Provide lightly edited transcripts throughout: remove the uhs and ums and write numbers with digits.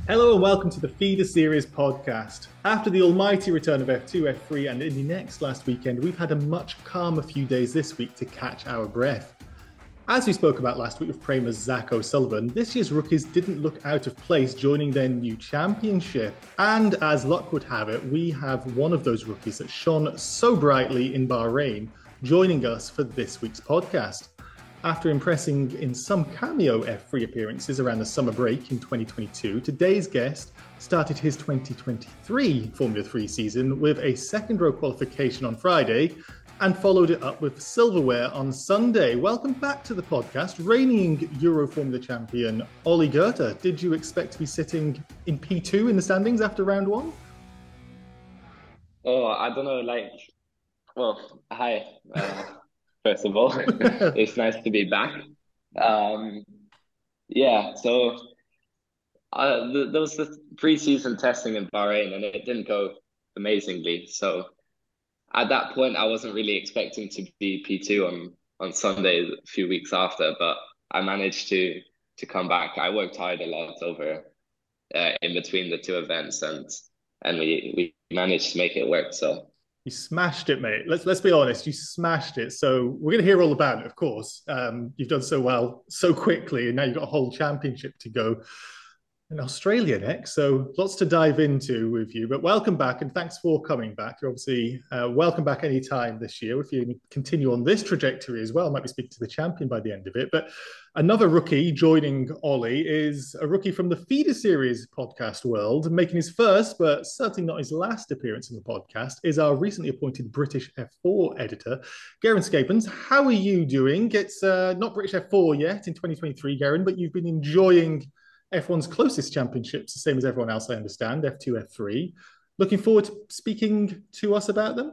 Hello and welcome to the Feeder Series podcast. After the almighty return of F2, F3 and Indy Next last weekend, we've had a much calmer few days this week to catch our breath. As we spoke about last week with Prama's Zach O'Sullivan, this year's rookies didn't look out of place joining their new championship. And as luck would have it, we have one of those rookies that shone so brightly in Bahrain joining us for this week's podcast. After impressing in some cameo F3 appearances around the summer break in 2022, today's guest started his 2023 Formula 3 season with a second row qualification on Friday and followed it up with silverware on Sunday. Welcome back to the podcast, reigning Euro Formula champion Ollie Goethe. Did you expect to be sitting in P2 in the standings after round one? Oh, I don't know, hi. First of all, it's nice to be back. Yeah, so there was the pre-season testing in Bahrain, and it didn't go amazingly. So at that point, I wasn't really expecting to be P2 on Sunday a few weeks after, but I managed to come back. I worked hard a lot over in between the two events, and we managed to make it work. So. You smashed it, mate. Let's be honest. You smashed it. So we're going to hear all about it, of course. You've done so well so quickly, and now you've got a whole championship to go in Australia next. So lots to dive into with you. But welcome back, and thanks for coming back. You're obviously welcome back anytime this year. If you continue on this trajectory as well, might be speaking to the champion by the end of it. But another rookie joining Ollie is a rookie from the Feeder Series podcast world, making his first, but certainly not his last appearance in the podcast, is our recently appointed British F4 editor, Geraint Schapens. How are you doing? It's not British F4 yet in 2023, Geraint, but you've been enjoying F1's closest championships, the same as everyone else, I understand, F2, F3. Looking forward to speaking to us about them?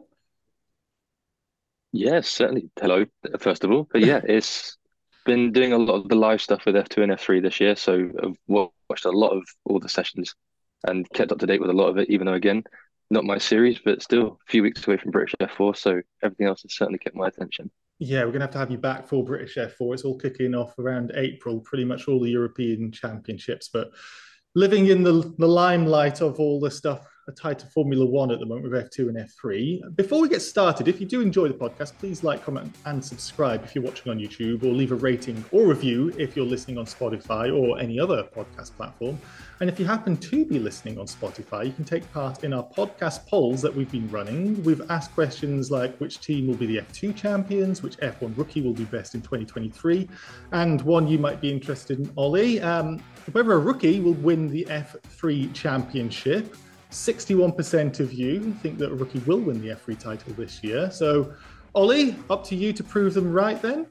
Yes, certainly. Hello, first of all. But yeah, it's been doing a lot of the live stuff with F2 and F3 this year. So I've watched a lot of all the sessions and kept up to date with a lot of it, even though, again, not my series, but still a few weeks away from British F4. So everything else has certainly kept my attention. Yeah, we're going to have you back for British F4. It's all kicking off around April, pretty much all the European championships. But living in the limelight of all the stuff tied to Formula One at the moment with F2 and F3. Before we get started, if you do enjoy the podcast, please like, comment, and subscribe if you're watching on YouTube, or leave a rating or review if you're listening on Spotify or any other podcast platform. And if you happen to be listening on Spotify, you can take part in our podcast polls that we've been running. We've asked questions like which team will be the F2 champions, which F1 rookie will do best in 2023, and one you might be interested in, Ollie, whether a rookie will win the F3 championship. 61% of you think that a rookie will win the F3 title this year. So, Ollie, up to you to prove them right then.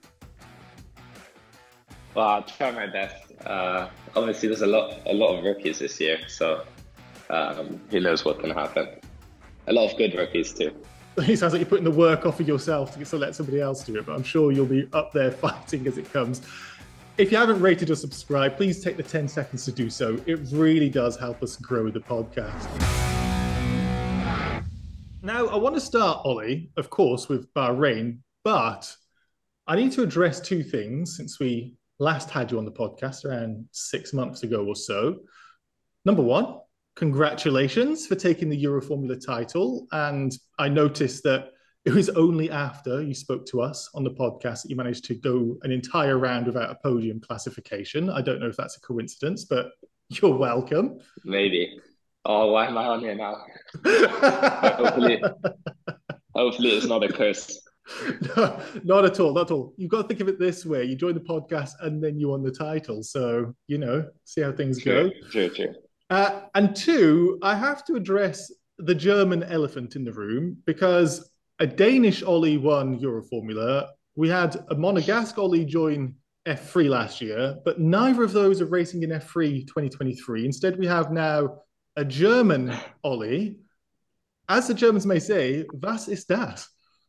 Well, I'll try my best. Obviously, there's a lot of rookies this year, so who knows what can happen. A lot of good rookies too. It sounds like you're putting the work off of yourself to let somebody else do it, but I'm sure you'll be up there fighting as it comes. If you haven't rated or subscribed, please take the 10 seconds to do so. It really does help us grow the podcast. Now, I want to start, Ollie, of course, with Bahrain, but I need to address two things since we last had you on the podcast around 6 months ago or so. Number one, congratulations for taking the Euro Formula title. And I noticed that it was only after you spoke to us on the podcast that you managed to go an entire round without a podium classification. I don't know if that's a coincidence, but you're welcome. Maybe. Oh, why am I on here now? hopefully it's not a curse. No, not at all, not at all. You've got to think of it this way. You join the podcast and then you won the title. So, see how things go. True. And two, I have to address the German elephant in the room because a Danish Ollie won Euro Formula. We had a Monegasque Ollie join F3 last year, but neither of those are racing in F3 2023. Instead, we have now a German Ollie. As the Germans may say, was ist das?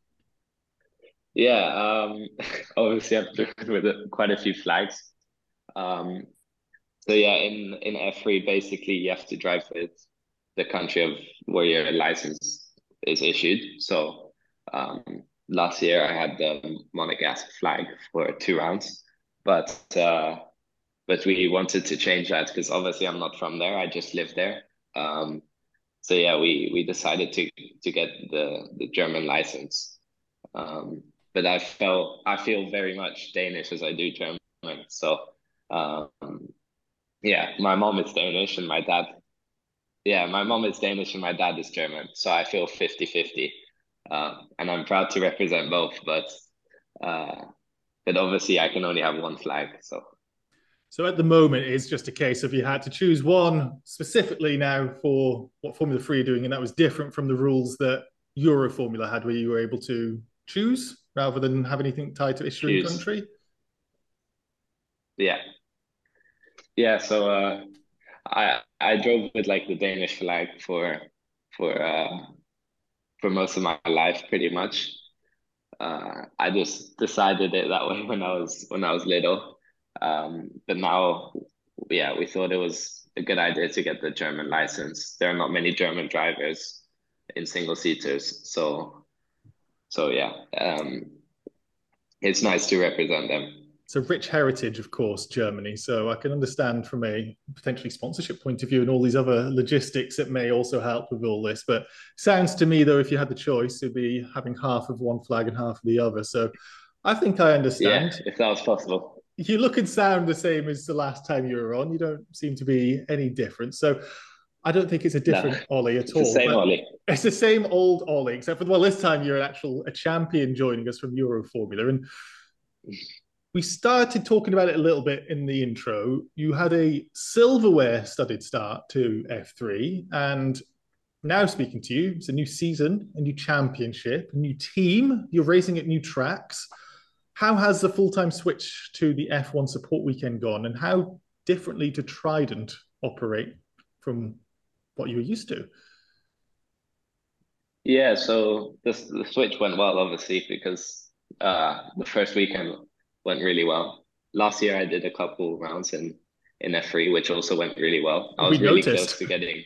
Yeah, obviously I've driven with quite a few flags. So yeah, in F3, basically you have to drive with the country of where your license is issued. So last year I had the Monegasque flag for 2 rounds, but but we wanted to change that because obviously I'm not from there. I just live there. Um, so yeah, we decided to get the German license. But I feel very much Danish as I do German. So um, yeah, my mom is Danish and my dad. Yeah, my mom is Danish and my dad is German. So I feel 50-50. And I'm proud to represent both, uh, but obviously I can only have one flag. So at the moment, it's just a case of you had to choose one specifically now for what Formula 3 are doing, and that was different from the rules that Euro Formula had, where you were able to choose rather than have anything tied to issuing choose. country. Yeah. Yeah, so I drove with like the Danish flag for for most of my life pretty much. I just decided it that way when I was little. But now, yeah, we thought it was a good idea to get the German license. There are not many German drivers in single seaters, so yeah, it's nice to represent them. It's a rich heritage, of course, Germany. So I can understand from a potentially sponsorship point of view and all these other logistics that may also help with all this. But sounds to me, though, if you had the choice, it'd be having half of one flag and half of the other. So I think I Yeah, understand. if that was possible. You look and sound the same as the last time you were on. You don't seem to be any different. So I don't think it's a No, different Ollie at it's the all. same, But Ollie. it's the same old Ollie, except for, well, this time you're a champion joining us from Euro Formula. And we started talking about it a little bit in the intro. You had a silverware studded start to F3, and now speaking to you, it's a new season, a new championship, a new team. You're racing at new tracks. How has the full-time switch to the F1 support weekend gone, and how differently to Trident operate from what you were used to? Yeah, so the switch went well, obviously, because the first weekend went really well. Last year I did a couple rounds in F3, which also went really well. We noticed.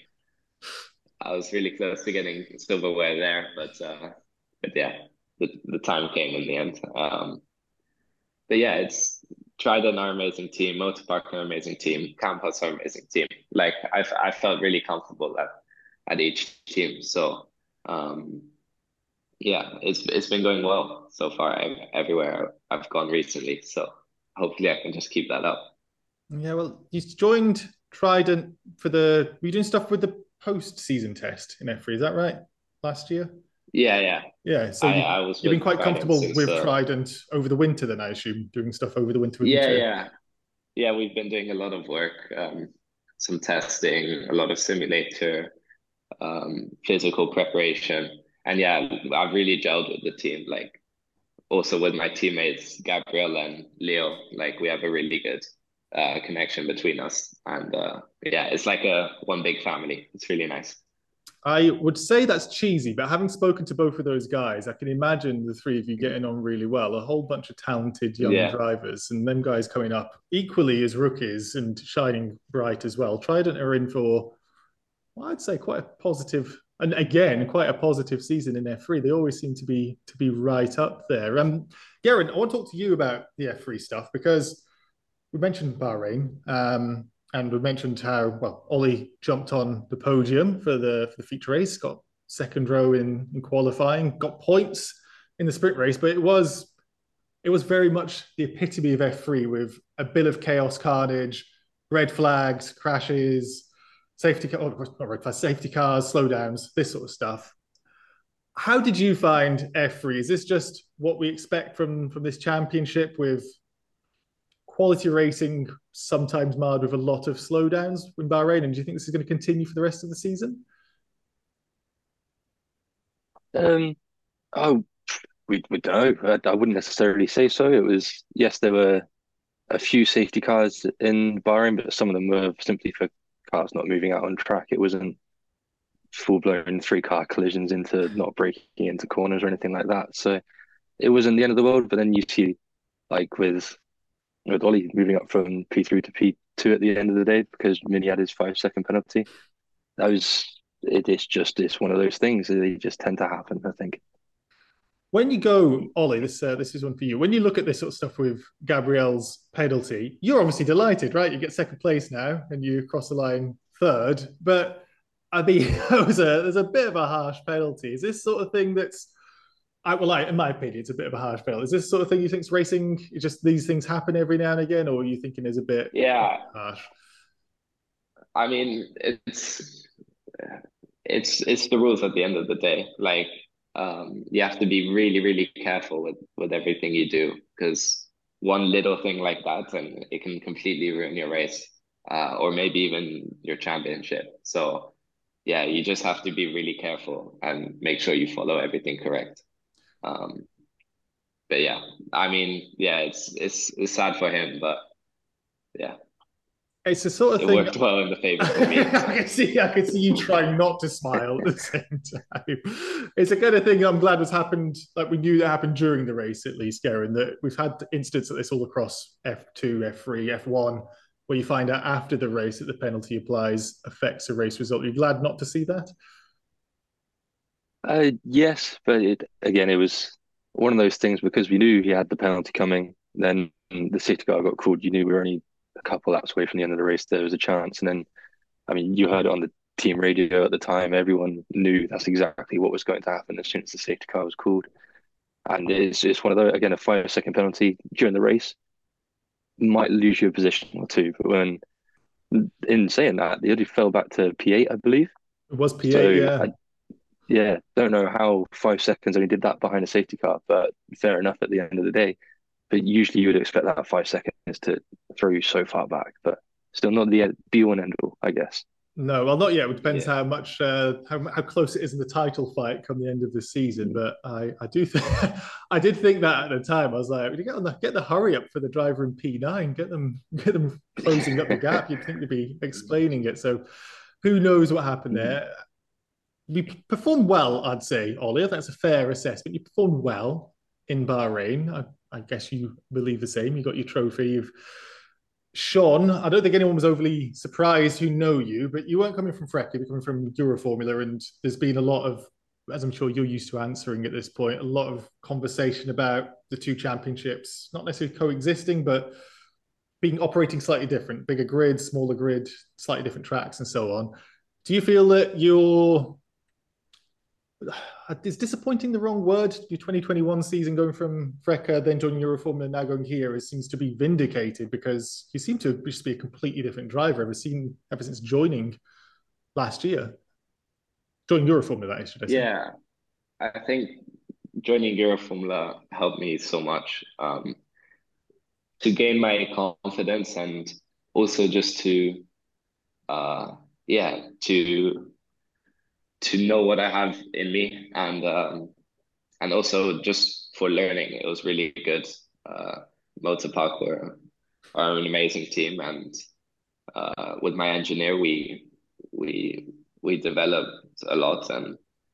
I was really close to getting silverware there, but yeah, the time came in the end. But yeah, it's Trident are an amazing team, Motorpark are an amazing team, Campus are an amazing team. Like I felt really comfortable at each team. So um yeah, it's been going well so far everywhere I've gone recently. So hopefully I can just keep that up. Yeah, well, you joined Trident for were you doing stuff with the post-season test in F3, is that right? Last year? Yeah, yeah. Yeah, so I was you've been with quite Trident comfortable since with Trident over the winter then, I assume, doing stuff over the winter with them yeah, too. yeah. Yeah, we've been doing a lot of work, some testing, a lot of simulator, physical preparation. And yeah, I've really gelled with the team, like also with my teammates, Gabriel and Leo, like we have a really good connection between us. And yeah, it's like a one big family. It's really nice. I would say that's cheesy, but having spoken to both of those guys, I can imagine the three of you getting on really well. A whole bunch of talented young Yeah. drivers, and them guys coming up equally as rookies and shining bright as well. Trident are in for, well, I'd say quite a positive, and again, quite a positive season in F3. They always seem to be right up there. Geraint, I want to talk to you about the F3 stuff because we mentioned Bahrain, and we mentioned how well Ollie jumped on the podium for the feature race, got second row in qualifying, got points in the sprint race, but it was very much the epitome of F3 with a bit of chaos, carnage, red flags, crashes, safety cars, slowdowns, this sort of stuff. How did you find F3? Is this just what we expect from this championship with quality racing sometimes marred with a lot of slowdowns in Bahrain? And do you think this is going to continue for the rest of the season? Um, oh, we don't know. I wouldn't necessarily say so. It was, yes, there were a few safety cars in Bahrain, but some of them were simply for cars not moving out on track. It wasn't full-blown three-car collisions into not breaking into corners or anything like that. So it wasn't the end of the world. But then you see, like with Ollie moving up from P3 to P2 at the end of the day because Mini had his 5 second penalty. It's one of those things. They just tend to happen, I think. When you go, Ollie, this is one for you. When you look at this sort of stuff with Gabriel's penalty, you're obviously delighted, right? You get second place now, and you cross the line third. But I think there's a bit of a harsh penalty. Is this sort of thing that's, in my opinion, it's a bit of a harsh penalty. Is this sort of thing you think's racing? Just these things happen every now and again, or are you thinking is a bit Yeah, harsh? I mean, it's the rules at the end of the day. Like, you have to be really, really careful with everything you do, because one little thing like that, and it can completely ruin your race, or maybe even your championship. So yeah, you just have to be really careful and make sure you follow everything correct. Um, but yeah, I mean, yeah, it's sad for him, but yeah, It's the sort of it thing. worked well in the favor for me. I can see you trying not to smile at the same time. It's the kind of thing I'm glad has happened. Like we knew that happened during the race, at least, Garen. That we've had incidents of this all across F2, F3, F1, where you find out after the race that the penalty applies affects the race result. Are you glad not to see that? Yes, but it was one of those things because we knew he had the penalty coming. Then the safety car got called. You knew we were only a couple laps away from the end of the race. There was a chance, and then I mean, you heard it on the team radio at the time. Everyone knew that's exactly what was going to happen as soon as the safety car was called. And it's one of those, again, a 5 second penalty during the race might lose you a position or two. But in saying that, the only fell back to P8, I believe. It was P8, So yeah. yeah, don't know how 5 seconds only did that behind a safety car, but fair enough at the end of the day. But usually you would expect that 5 seconds to throw you so far back, but still not the be all and end all, I guess. No, well, not yet. It depends Yeah. how much how close it is in the title fight come the end of the season. But I do think I did think that at the time. I was like, when you get the hurry up for the driver in P9, get them closing up the gap. You'd think they'd be explaining it. So who knows what happened there? You performed well, I'd say, Ollie. That's a fair assessment. You performed well in Bahrain. I guess you believe the same. You got your trophy. You've Sean, I don't think anyone was overly surprised who know you, but you weren't coming from Freca, you're coming from Euroformula, and there's been a lot of, as I'm sure you're used to answering at this point, a lot of conversation about the two championships, not necessarily coexisting, but being operating slightly different, bigger grid, smaller grid, slightly different tracks, and so on. Do you feel that you're is disappointing the wrong word? Your 2021 season going from Freca, then joining Euroformula, now going here, it seems to be vindicated because you seem to just be a completely different driver ever since joining last year. Joining Euroformula, that is, should I say? Yeah, I think joining Euroformula helped me so much, to gain my confidence, and also just to yeah, to know what I have in me, and also just for learning. It was really good. Motorpark are an amazing team, and with my engineer, we developed a lot, and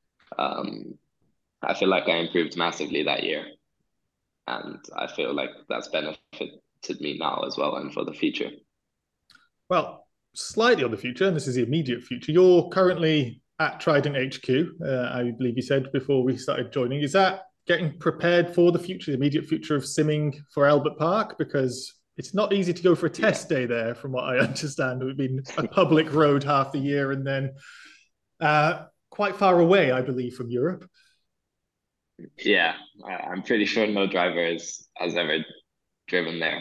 I feel like I improved massively that year, and I feel like that's benefited me now as well and for the future. Well, slightly on the future, and this is the immediate future. You're currently at Trident HQ, I believe you said before we started joining. Is that getting prepared for the future, the immediate future of simming for Albert Park? Because it's not easy to go for a test day there, from what I understand. It would be a public road half the year, and then quite far away, I believe, from Europe. Yeah, I'm pretty sure no driver has ever driven there,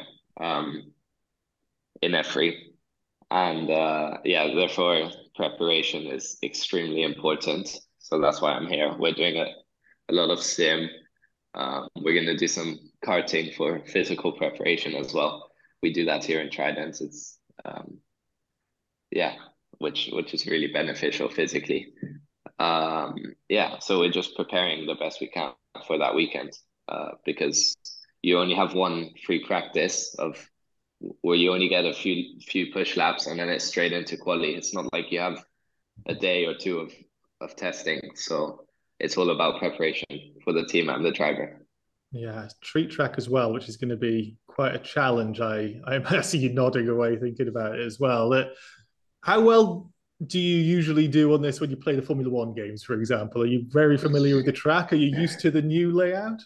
in F3. And yeah, therefore preparation is extremely important. So that's why I'm here. We're doing a lot of sim. We're going to do some karting for physical preparation as well. We do that here in Trident. It's yeah, which is really beneficial physically. Yeah, so we're just preparing the best we can for that weekend, because you only have one free practice of where you only get a few push laps, and then it's straight into quali. It's not like you have a day or two of testing. So it's all about preparation for the team and the driver. Yeah, street track as well, which is going to be quite a challenge. I see you nodding away thinking about it as well. How well do you usually do on this when you play the Formula One games, for example? Are you very familiar with the track? Are you used to the new layout?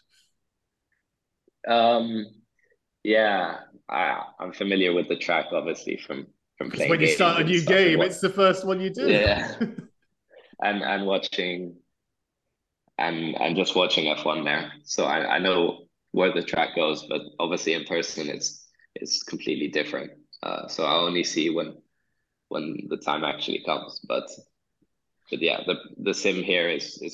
Um, yeah, I'm familiar with the track, obviously from Because playing when you games start a and new stuff, and game, what, it's the first one you do. yeah, and watching and just watching F1 there. So I know where the track goes, but obviously in person it's completely different. So I only see when the time actually comes. But yeah, the sim here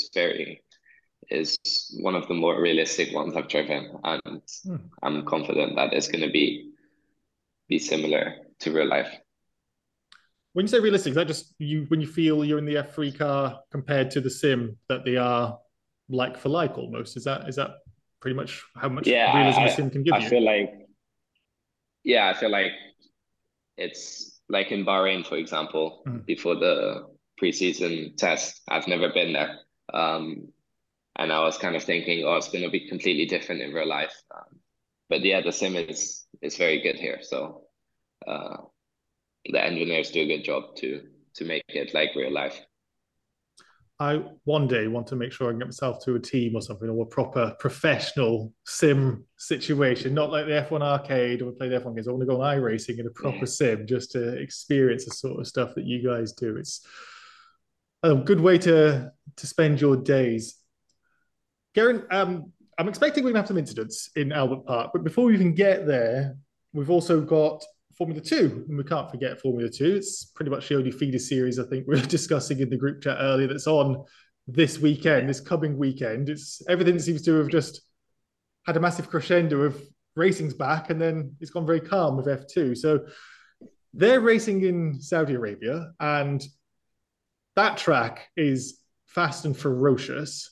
is one of the more realistic ones I've driven, and Hmm. I'm confident that it's going to be similar to real life. When you say realistic, is that just you when you feel you're in the F3 car compared to the sim that they are like for like almost? Is that pretty much how much Yeah, realism a sim can give I you? feel like I feel like it's like in Bahrain, for example, Hmm. before the preseason test. I've never been there. Um, and I was kind of thinking, oh, it's going to be completely different in real life. But yeah, the sim is very good here. So uh, the engineers do a good job to make it like real life. I one day want to make sure I can get myself to a team or something, or a proper professional sim situation, not like the F1 arcade or we play the F1 games. I want to go on iRacing in a proper sim just to experience the sort of stuff that you guys do. It's a good way to spend your days. Garen, I'm expecting we're going to have some incidents in Albert Park, but before we even get there, we've also got Formula Two, and we can't forget Formula Two. It's pretty much the only feeder series I think we were discussing in the group chat earlier that's on this weekend, Yeah. this coming weekend. It's everything seems to have just had a massive crescendo of racing's back, and then it's gone very calm with F2. So they're racing in Saudi Arabia, and that track is fast and ferocious.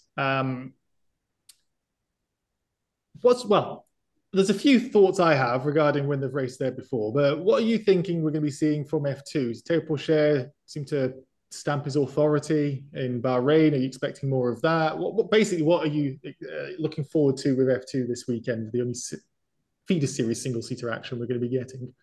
Well, there's a few thoughts I have regarding when they've raced there before, but what are you thinking we're going to be seeing from F2s? Teo Pourchaire seemed to stamp his authority in Bahrain. Are you expecting more of that? Basically, what are you looking forward to with F2 this weekend? The only feeder series single seater action we're going to be getting.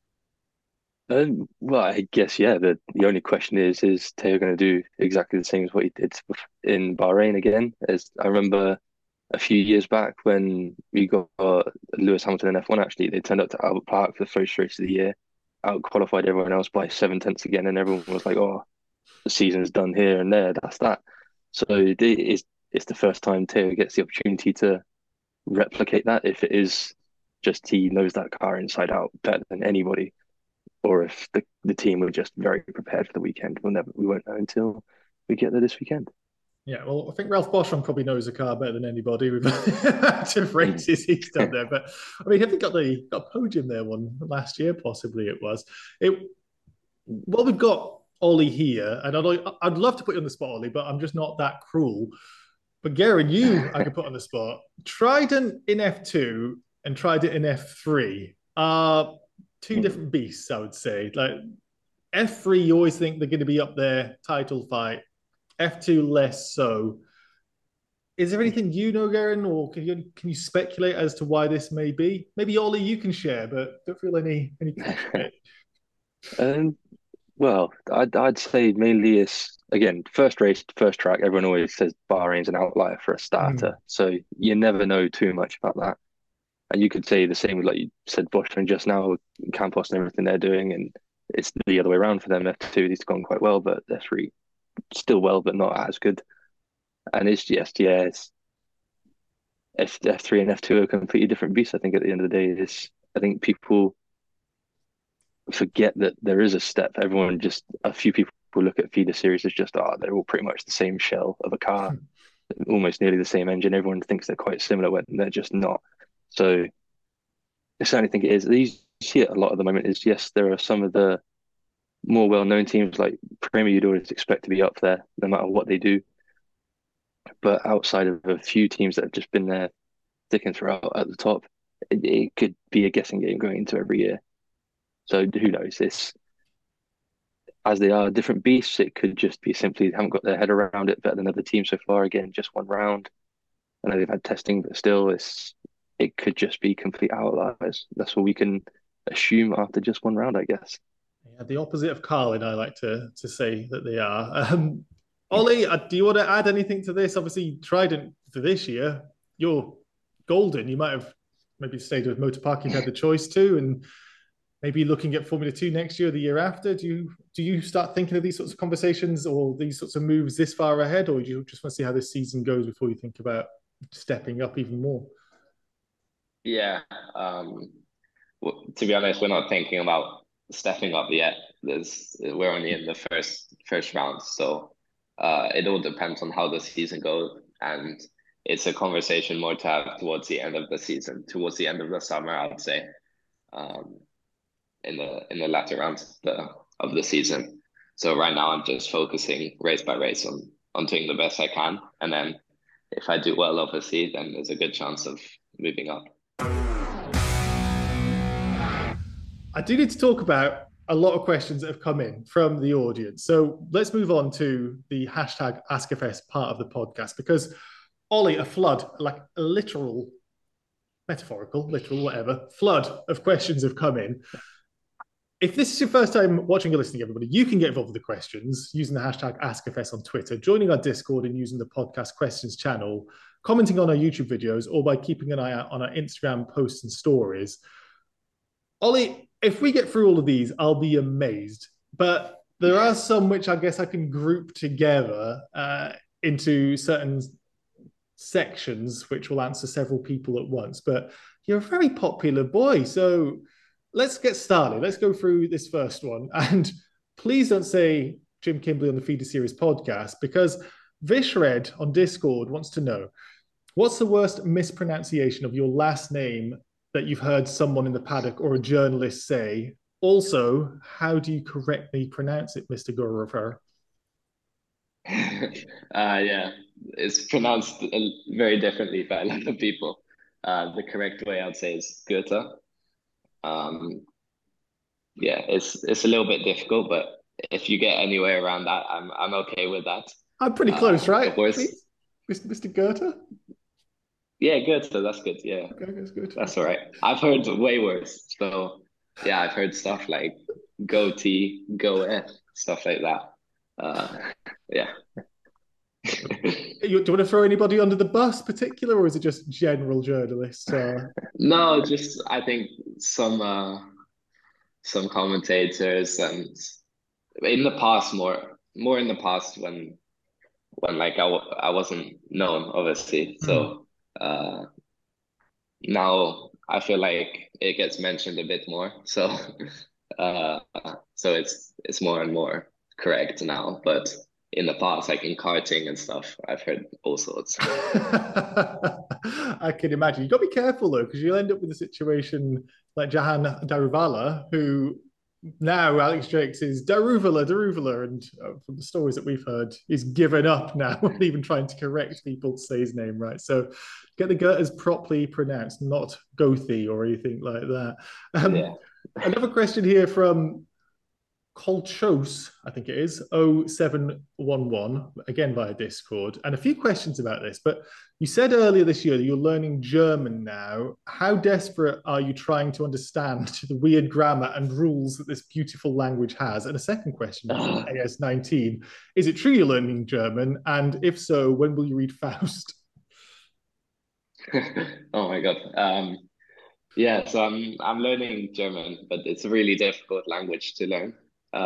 Well, I guess yeah. The only question is Teo going to do exactly the same as what he did in Bahrain again? As I remember a few years back when we got Lewis Hamilton in F1. Actually, they turned up to Albert Park for the first race of the year, out qualified everyone else by 7 tenths again, and everyone was like, "Oh, the season's done here and there. That's that." So it's the first time Teo gets the opportunity to replicate that. If it is just he knows that car inside out better than anybody, or if the team were just very prepared for the weekend. We won't know until we get there this weekend. Yeah, well, I think Ralph Boschman probably knows the car better than anybody with the active races he's done there. But I mean, I think got a podium there one last year, possibly it was. It well, we've got Ollie here, and I'd love to put you on the spot, Ollie, but I'm just not that cruel. But Garen, you I could put on the spot. Trident in F2 and Trident in F3 are two different beasts, I would say. Like F3, you always think they're going to be up there, title fight. F2 less so. Is there anything you know, Garen, or can you speculate as to why this may be? Maybe Ollie, you can share, but don't feel any pressure. um, well, I'd say mainly it's again first race, first track. Everyone always says Bahrain's an outlier for a Mm. starter, so you never know too much about that. And you could say the same with like you said, Boschman just now, Campos and everything they're doing, and it's the other way around for them. F2, these have gone quite well, but F3 still well, but not as good. And it's just yeah, it's F3 and F2 are completely different beasts. I think at the end of the day, it's I think people forget that there is a step. Everyone just a few people look at feeder series as just they're all pretty much the same shell of a car, almost nearly the same engine. Everyone thinks they're quite similar when they're just not. So I certainly think it is. You see it a lot at the moment. Is yes, there are some of the more well-known teams like Premier you'd always expect to be up there no matter what they do. But outside of a few teams that have just been there sticking throughout at the top, it could be a guessing game going into every year. So who knows? This as they are different beasts, it could just be simply they haven't got their head around it better than other teams so far. Again, just one round. I know they've had testing, but still, it could just be complete outliers. That's what we can assume after just one round, I guess. Yeah, the opposite of Carlin, I like to say that they are. Ollie, do you want to add anything to this? Obviously, Trident for this year, you're golden. You might have maybe stayed with Motor Park. You've had the choice to, and maybe looking at Formula 2 next year, the year after. Do you start thinking of these sorts of conversations or these sorts of moves this far ahead, or do you just want to see how this season goes before you think about stepping up even more? Yeah. To be honest, we're not thinking about stepping up yet. We're only in the first round, so it all depends on how the season goes, and it's a conversation more to have towards the end of the season, towards the end of the summer, I'd say, um, in the latter rounds of the season. So right now, I'm just focusing race by race on doing the best I can, and then if I do well, obviously, then there's a good chance of moving up. I do need to talk about a lot of questions that have come in from the audience. So let's move on to the hashtag AskFS part of the podcast, because Ollie, a flood, like a literal, metaphorical, literal, whatever, flood of questions have come in. If this is your first time watching or listening, everybody, you can get involved with the questions using the hashtag AskFS on Twitter, joining our Discord and using the podcast questions channel, commenting on our YouTube videos, or by keeping an eye out on our Instagram posts and stories. Ollie, if we get through all of these, I'll be amazed. But there are some which I guess I can group together into certain sections, which will answer several people at once. But you're a very popular boy. So let's get started. Let's go through this first one. And please don't say Jim Kimberly on the Feeder Series podcast, because Vishred on Discord wants to know, what's the worst mispronunciation of your last name that you've heard someone in the paddock or a journalist say? Also, how do you correctly pronounce it, Mr. Gorover? Yeah, it's pronounced very differently by a lot of people. The correct way I'd say is Goethe. Yeah, it's a little bit difficult, but if you get anywhere around that, I'm okay with that. I'm pretty close, right? Of course, Mr. Goethe? yeah, Goethe, that's good. Yeah, Okay, that's good. that's all right. I've heard way worse. So yeah, I've heard stuff like goatee, go F, stuff like that. Yeah. Do you want to throw anybody under the bus particular, or is it just general journalists? No, just I think some commentators, and in the past more in the past when like I wasn't known, obviously. So now I feel like it gets mentioned a bit more. So so it's more and more correct now. But in the past, like in karting and stuff, I've heard all sorts. I can imagine. You've got to be careful though, because you'll end up with a situation like Jahan Daruvala, who now Alex Jakes is Daruvala, and from the stories that we've heard, he's given up now, not even trying to correct people to say his name right. So get the Goethers properly pronounced, not Gothi or anything like that. Yeah. Another question here from Colchos, I think it is, 0711, again via Discord, and a few questions about this. But you said earlier this year that you're learning German now. How desperate are you trying to understand the weird grammar and rules that this beautiful language has? And a second question from AS19, is it true you're learning German? And if so, when will you read Faust? Oh my God. Yeah, so I'm learning German, but it's a really difficult language to learn.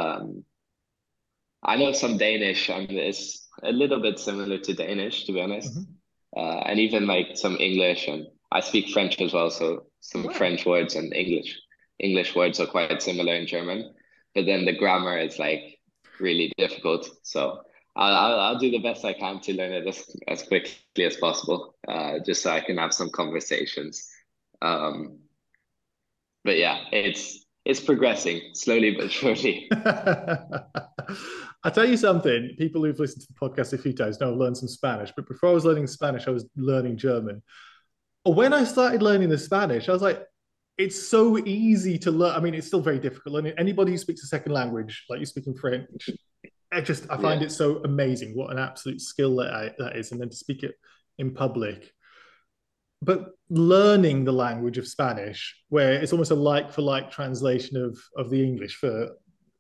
I know some Danish, and it's a little bit similar to Danish, to be honest. And even like some English, and I speak French as well, so some French words and English words are quite similar in German. But then the grammar is like really difficult. So I'll do the best I can to learn it as quickly as possible, just so I can have some conversations. But yeah, it's progressing slowly but surely. I'll tell you something. People who've listened to the podcast a few times know I've learned some Spanish, but before I was learning Spanish, I was learning German. When I started learning the Spanish, I was like, it's so easy to learn. I mean, it's still very difficult learning. Anybody who speaks a second language, like you're speaking French, I find it so amazing what an absolute skill that is, and then to speak it in public. But learning the language of Spanish, where it's almost a like for like translation of the English for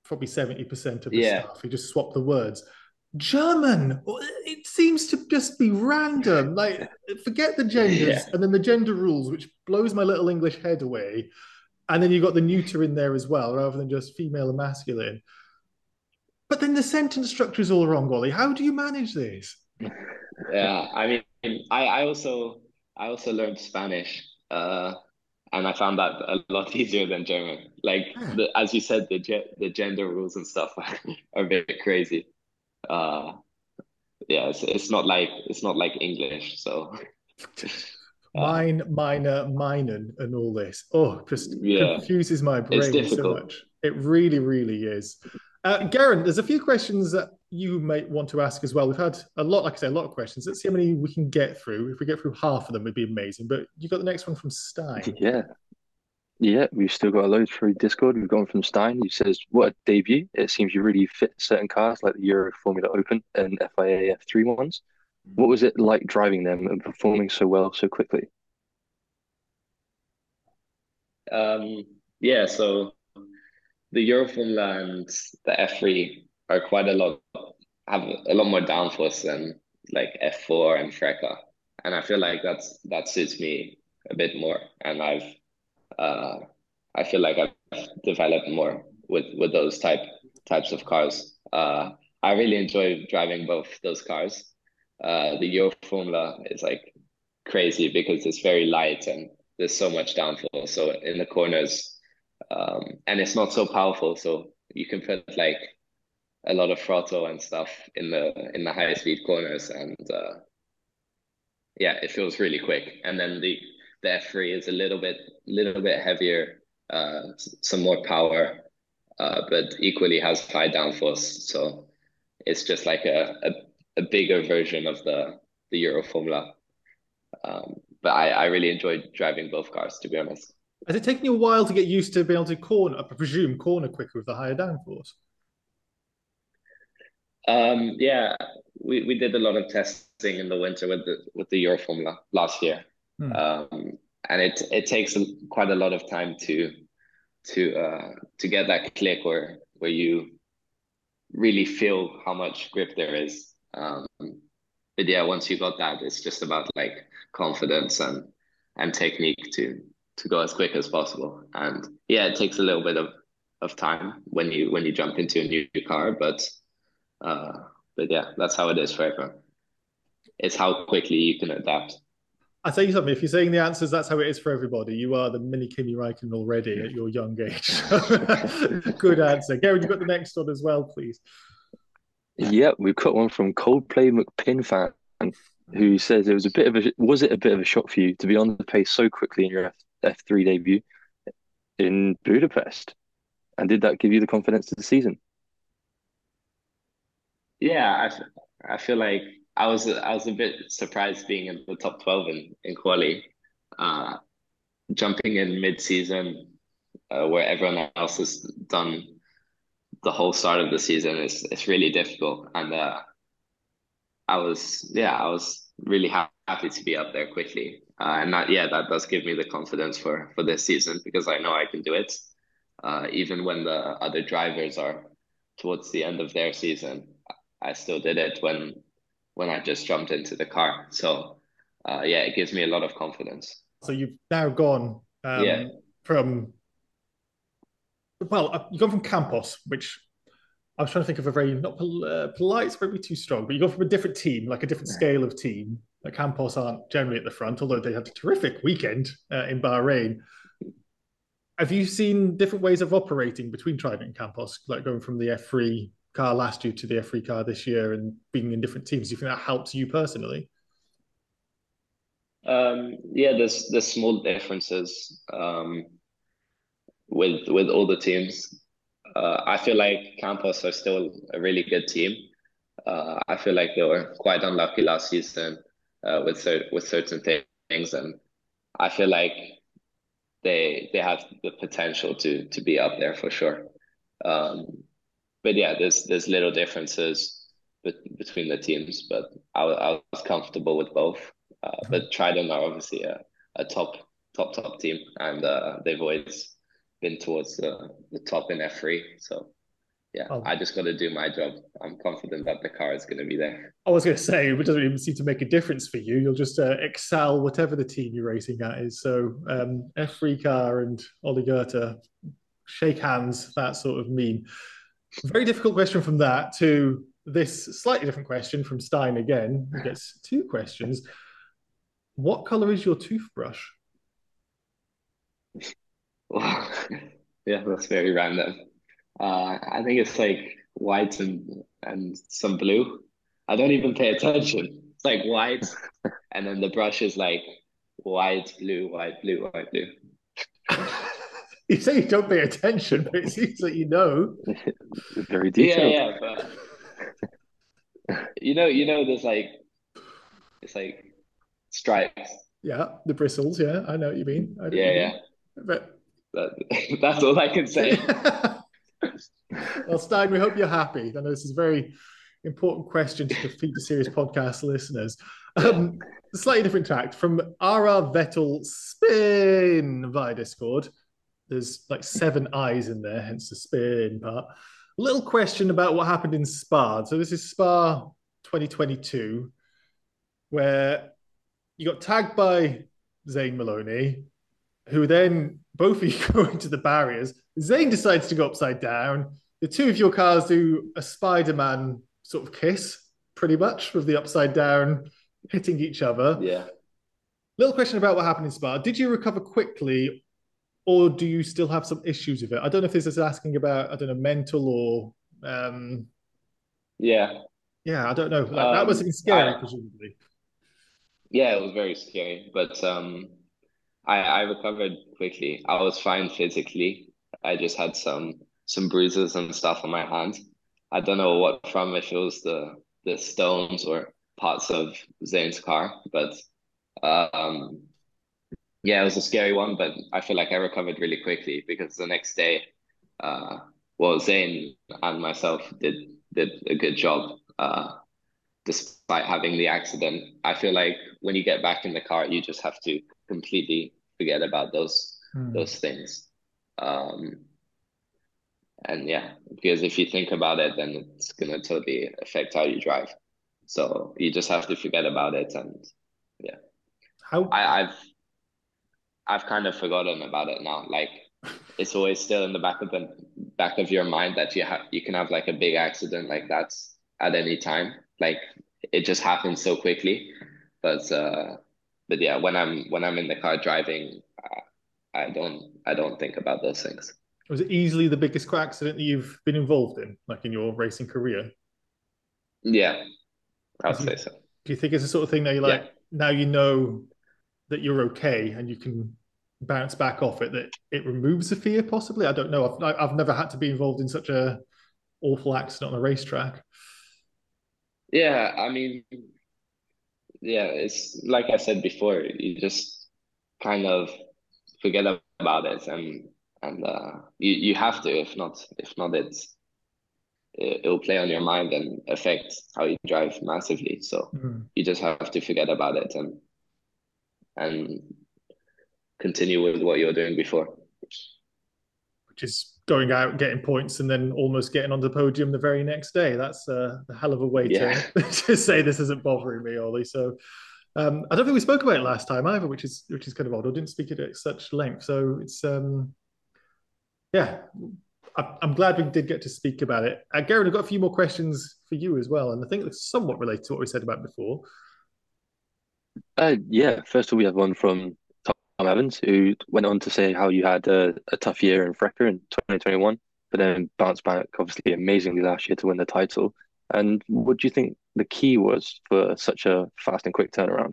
probably 70% of the Yeah, stuff. You just swap the words. German, it seems to just be random. Like, forget the yeah, genders and then the gender rules, which blows my little English head away. And then you got the neuter in there as well, rather than just female and masculine. But then the sentence structure is all wrong, Ollie. How do you manage this? yeah. I mean, I also learned Spanish, and I found that a lot easier than German. Like Yeah. as you said, the gender rules and stuff are a bit crazy. Uh, yeah, it's not like English. So uh, Mine, minor, minen, and all this. Oh, just yeah, confuses my it's brain so difficult. much. It really, really is. Garen, there's a few questions that you might want to ask as well. We've had a lot, like I say, a lot of questions. Let's see how many we can get through. If we get through half of them, it'd be amazing. But you got the next one from Stein. Yeah, yeah, we've still got a load through Discord. We've gone from Stein, who says, "What a debut! It seems you really fit certain cars like the Euro Formula Open and FIA F3 ones. What was it like driving them and performing so well so quickly?" Um, yeah, so the Euroformula and the F3 are quite a lot have a lot more downforce than like F4 and Freca, and I feel like that suits me a bit more, and uh I feel like I've developed more with those types of cars. I really enjoy driving both those cars. The Euro Formula is like crazy because it's very light and there's so much downforce. So in the corners, and it's not so powerful, so you can put like a lot of throttle and stuff in the high speed corners, and yeah, it feels really quick. And then the F3 is a little bit heavier, some more power, but equally has high downforce. So it's just like a bigger version of the Euro Formula. But I really enjoyed driving both cars, to be honest. Has it taken you a while to get used to being able to corner, I presume, corner quicker with the higher downforce? Yeah, we did a lot of testing in the winter with the Euro Formula last year, Hmm. and it takes quite a lot of time to get that click where you really feel how much grip there is. But yeah, once you got that, it's just about like confidence and technique to go as quick as possible. And yeah, it takes a little bit of time when you jump into a new car, uh, but yeah, that's how it is for everyone. It's how quickly you can adapt. I tell you something, if you're saying the answers, that's how it is for everybody. You are the mini Kimi Räikkönen already at your young age. Good answer. Gary, you got the next one as well, please. Yeah, we've got one from Coldplay McPin fan who says was it a bit of a shock for you to be on the pace so quickly in your F3 debut in Budapest? And did that give you the confidence to the season? Yeah, I feel like I was a bit surprised being in the top 12 in quali, uh, jumping in mid-season, where everyone else has done the whole start of the season is it's really difficult, and I was really happy to be up there quickly, and that does give me the confidence for this season because I know I can do it, even when the other drivers are towards the end of their season. I still did it when I just jumped into the car. So yeah, it gives me a lot of confidence. So you've now gone Yeah. from, well, you've gone from Campos, which I was trying to think of a very, not polite, it's maybe too strong, but you go from a different team, like a different scale of team. Like Campos aren't generally at the front, although they had a terrific weekend in Bahrain. Have you seen different ways of operating between Trident and Campos, like going from the F3 car last year to the F3 car this year and being in different teams? Do you think that helps you personally? Yeah, there's small differences with all the teams. I feel like Campos are still a really good team. I feel like they were quite unlucky last season with certain things, and I feel like they have the potential to be up there for sure. Um, but yeah, there's little differences between the teams, but I was comfortable with both. But Trident are obviously a top team, and they've always been towards the top in F3. So yeah, Oh, I just got to do my job. I'm confident that the car is going to be there. I was going to say, it doesn't even seem to make a difference for you. You'll just excel whatever the team you're racing at is. So F3 car and Ollie Goethe, shake hands, that sort of meme. Very difficult question from that to this slightly different question from Stein again. He gets two questions. What color is your toothbrush? Wow. Yeah, that's very random. I think it's like white and some blue. I don't even pay attention. It's like white, and then the brush is like white, blue, white, blue, white, blue. You say you don't pay attention, but it seems that you know. Very Yeah, detailed. yeah, but there's like it's like stripes. Yeah, the bristles. Yeah, I know what you mean. I know what Yeah, you mean. yeah. But That, that's all I can say. well, Stein, we hope you're happy. I know this is a very important question to the Feed the Series podcast listeners. Yeah. Slightly different track from RR Vettel Spin via Discord. There's like 7 eyes in there, hence the spin part. A little question about what happened in Spa. So this is Spa 2022, where you got tagged by Zane Maloney, who then both of you go into the barriers. Zane decides to go upside down. The two of your cars do a Spider-Man sort of kiss, pretty much, with the upside down hitting each other. Yeah. Little question about what happened in Spa. Did you recover quickly, or do you still have some issues with it? I don't know if this is asking about, I don't know, mental or Yeah. yeah, I don't know. Like that must have been scary, presumably. Yeah, it was very scary, but I recovered quickly. I was fine physically. I just had some bruises and stuff on my hand. I don't know what from, if it was the stones or parts of Zane's car, but um yeah, it was a scary one, but I feel like I recovered really quickly because the next day, uh, well, Zane and myself did a good job, despite having the accident. I feel like when you get back in the car, you just have to completely forget about those things. Um, and yeah, because if you think about it, then it's gonna totally affect how you drive. So you just have to forget about it, and yeah, How I, I've kind of forgotten about it now. Like it's always still in the back of your mind that you can have like a big accident like that at any time. Like it just happens so quickly. But yeah, when I'm in the car driving, I don't think about those things. was it easily the biggest car accident that you've been involved in, like in your racing career? Yeah, I would Do you, say so. do you think it's the sort of thing that you Yeah. like now you know that you're okay and you can bounce back off it, that it removes the fear possibly? I don't know. I've never had to be involved in such a awful accident on a racetrack. Yeah, I mean, yeah, it's like I said before, you just kind of forget about it, and you have to. If not it'll play on your mind and affect how you drive massively. So Mm. you just have to forget about it and continue with what you're doing before. Which is going out, getting points, and then almost getting on the podium the very next day. That's a hell of a way Yeah. to say this isn't bothering me, Ollie. So I don't think we spoke about it last time either, which is kind of odd. I didn't speak it at such length. So it's yeah, I'm glad we did get to speak about it. Garen, I've got a few more questions for you as well, and I think it's somewhat related to what we said about before. Yeah, first of all, we have one from Tom Evans, who went on to say how you had a tough year in FRECA in 2021, but then bounced back obviously amazingly last year to win the title. And what do you think the key was for such a fast and quick turnaround?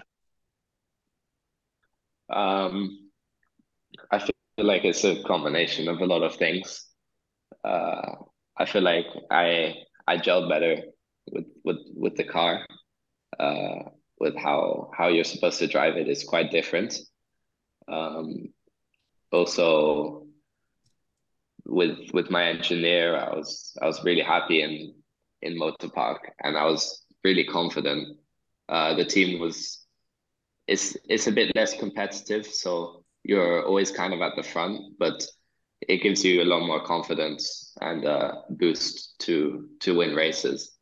Um, I feel like it's a combination of a lot of things. Uh, I feel like I gelled better with the car. With how you're supposed to drive it is quite different. Um, Also with my engineer, I was really happy in Motor Park, and I was really confident. The team was it's a bit less competitive, so you're always kind of at the front, but it gives you a lot more confidence and boost to win races.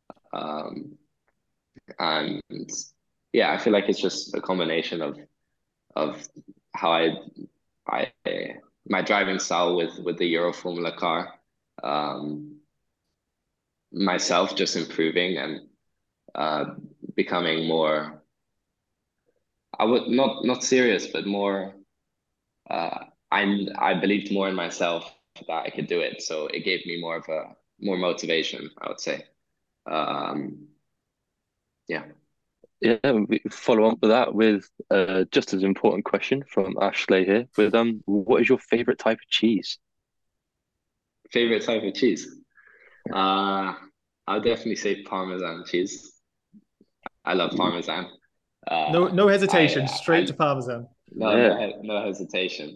And yeah, I feel like it's just a combination of how I my driving style with the Euro Formula car, um, myself just improving and uh, becoming more. I would not serious, but more. Uh, I believed more in myself that I could do it, so it gave me more motivation, I would say. Um, yeah. Yeah, we follow on with that with just as important question from Ashley here with what is your favorite type of cheese? Favorite type of cheese? Uh, I'll definitely say Parmesan cheese. I love Ooh, Parmesan. No hesitation, I straight to Parmesan. yeah, no hesitation.